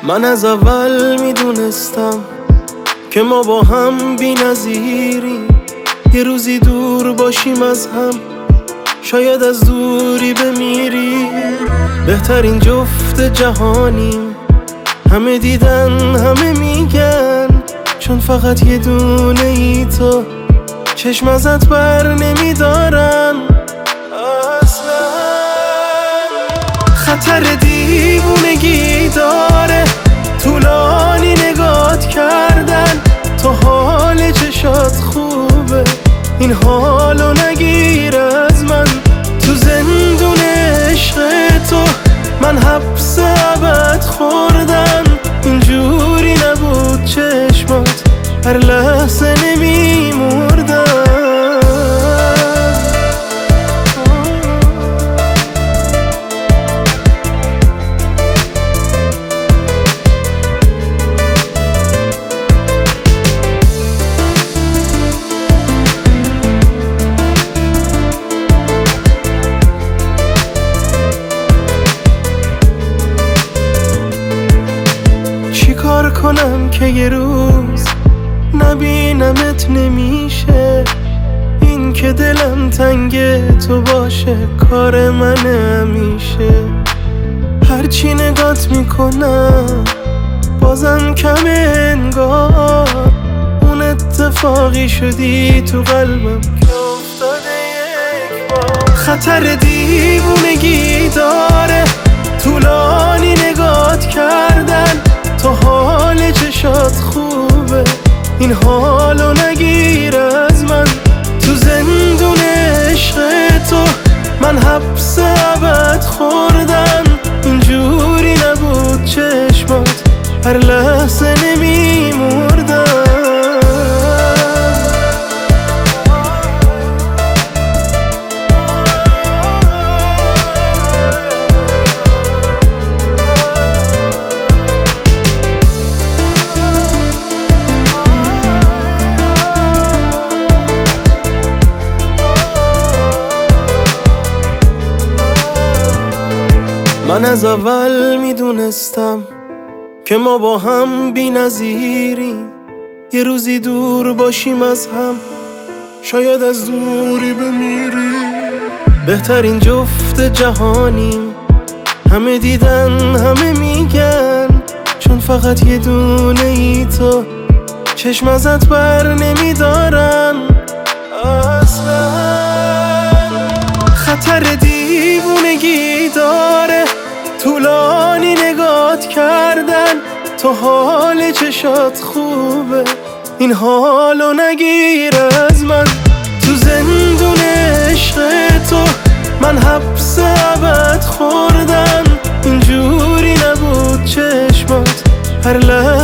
من از اول میدونستم که ما با هم بی نظیریم. یه روزی دور باشیم از هم، شاید از دوری بمیریم. بهترین جفت جهانیم، همه دیدن همه میگن، چون فقط یه دونه ای تو چشم ازت بر نمیدارن اصلا. خطر دیوونگی داره طولانی نگات کردن، تو حال چشات خوبه این حالو نگیر از من. تو زندون عشق تو من حبس ابد خوردم، اینجوری نبود چشمات هر لحظه نمیمردم. کار کنم که یه روز نبینمت نمیشه، این که دلم تنگ تو باشه کار من همیشه. هرچی نگات میکنم بازم کمه انگار، اون اتفاقی شدی تو قلبم که افتاده یک بار. خطر دیوونگی داره طولانی نگات کردن، تو حال چشات خوبه این حالو نگیر از من. تو زندون عشق تو من حبس ابد خوردم، اینجوری نبود چشمات هر لحظه نمیمردم. من از اول میدونستم که ما با هم بی نظیریم. یه روزی دور باشیم از هم، شاید از دوری بمیریم. بهترین جفت جهانیم، همه دیدن همه میگن، چون فقط یه دونه ای تو چشم ازت بر نمیدارن اصلا. خطر دیوونگی داره طولانی نگات کردن، تو حال چشات خوبه این حالو نگیر از من. تو زندون عشق تو من حبس ابد خوردم، اینجوری نبود چشمات هر لحظه